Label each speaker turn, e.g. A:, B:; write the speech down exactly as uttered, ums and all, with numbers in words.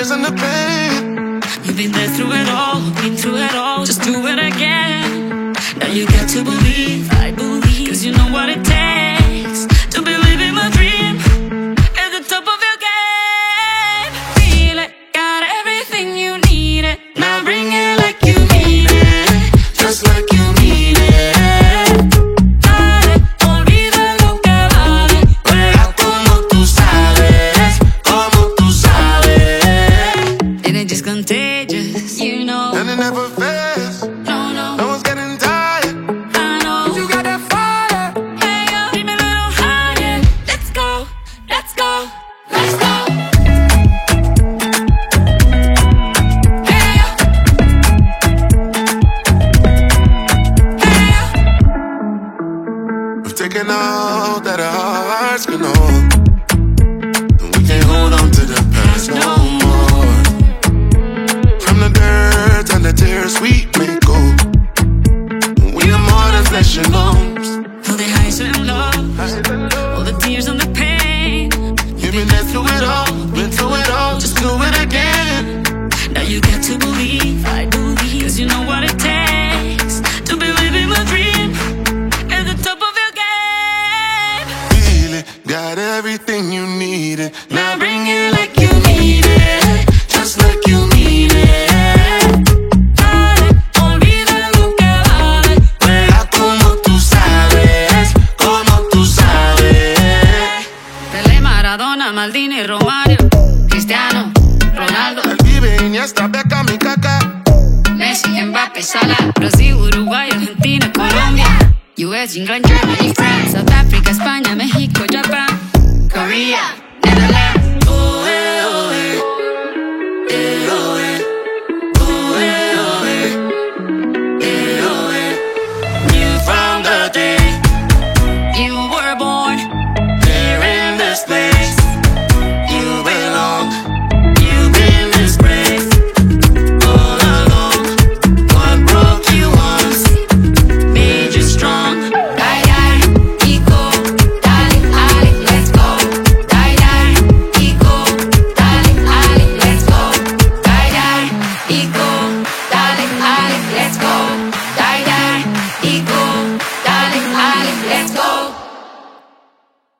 A: tears and the pain.
B: You've been there through it all, been through it all. Just do it again. Now you got to believe, I believe, cause you know what it takes to believe in my dream. At the top of your game, feel it, got everything you need it. Now bring it like you mean it, just like you mean it. Dale, olvida lo que vale, juega como tú sabes, como tú sabes. And it's just contagious, you know.
A: And it never fails.
B: No, no,
A: No one's getting tired.
B: I know.
A: You got that fire.
B: Hey, yo, keep me a little higher. Let's go, let's go, let's go. Hey, yo. Hey, yo.
A: We've taken all that our hearts can hold, and we can't hold on to the past no more. From the dirt and the tears we may go, we are more than flesh and bones.
B: All the highs and lows, all the tears and the pain.
A: You've been there through it all, been through it all. Just do it again.
B: Now you got to believe, I believe, cause you know what it takes to believe in my dream. At the top of your game,
A: Feel it, got everything you needed.
B: now bring it like you need it, just like you mean it. Dale, olvida lo que vale,
A: Juega como tú sabes, como tú sabes.
B: Pelé, Maradona, Maldini, Romario, Cristiano, Ronaldo,
A: El Vive, Iniesta, Beckham y Kaká.
B: Messi, Mbappé, Salah, Brasil, Uruguay, Argentina, Colombia, U S, England, Germany.